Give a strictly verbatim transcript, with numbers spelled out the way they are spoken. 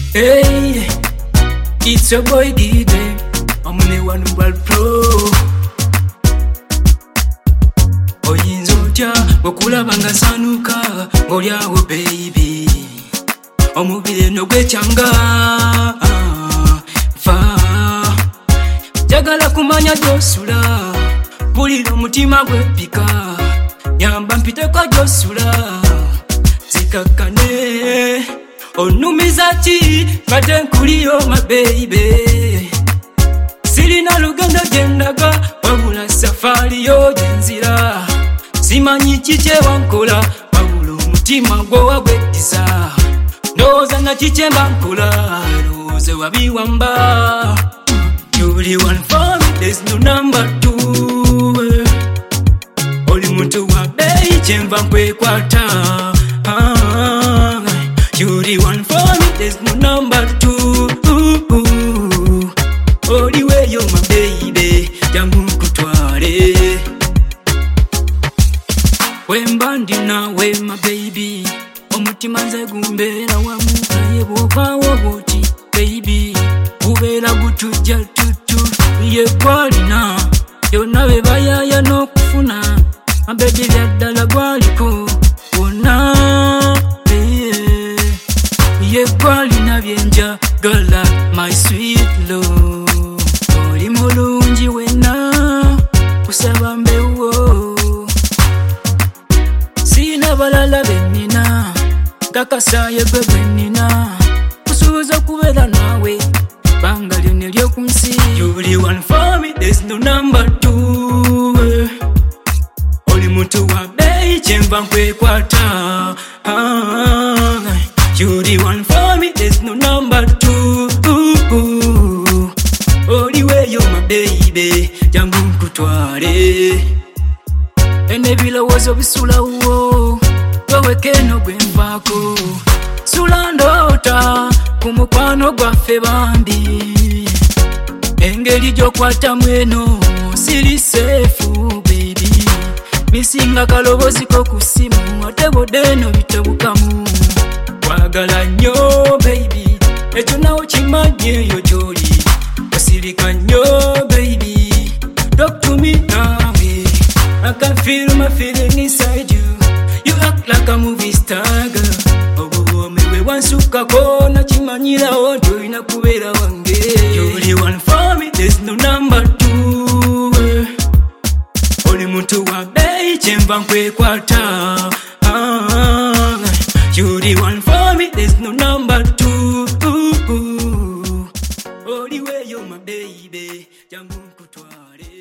Hey, it's your boy D J. I'm on the one world pro. Oyinza otya okulaba nga sanuka ng'olyawo baby, omubiri no gwekyanga fa njagala kumanya gy'osula, bulira omutima gwepika, nyamba mpiteko gy'osula zikakkane, onumiza ki kate nkuliyo my baby, sirina lugendo gyendaga wabula safari yo gyenzira, simanyi kikye wankola wabula omutima gwo wagweddiza, ndowooza na kikye mba nkola lowooze wabiwamba. You're the one for me, there's no number two. Oli muntu wa bei kyenva nkwekwata. You're the one for me, there's no number two. Oli weyo my baby, jangu nkutwale. Wemba ndi nawe my baby, omutima nze gumbeera wamu naye bw'ovaawo bw'oti baby, gubeera gutujja tutu ye gwalina yonna be bayaaya n'okufuna mabebi byaddala gwaliko wonna ye gwalina byenjagala my sweet love, oli mulungi wenna kusaba mbewo, sina balala bennina kakasaaye gwe bwennina kusuubiza okubeera naawe banga lyonna ery'okunsi. You're the one for me, there's no number two. Oli muntu wa bei kyenva nkwekwata. You're the one for me, there's no number two. Oli weyo my baby, jangu nkutwale. Ene ebirowoozo bisulawo weweke eno gwe nvaako, sula ndoota ku mukwano gwaffe bambi, engeri gy'okwatamu eno siri seefu baby, misinga kaloboozi ko ku ssimu ate bodde eno bitebukamu, kwagala nnyo baby, ekyo nawo kimanyi eyo gy'oli, osirika nnyo baby, talk to me nawe, I can feel my feeling inside you, you act like a movie star girl, obuwoomi bwe wansukako nakimanyirawo nti olina kubeera wange. You're the one for me, there's no number two. Oli muntu wa bei kyenva nkwekwata. You're the one for me, there's no number two. Oli weyo my baby, jangu nkutwale.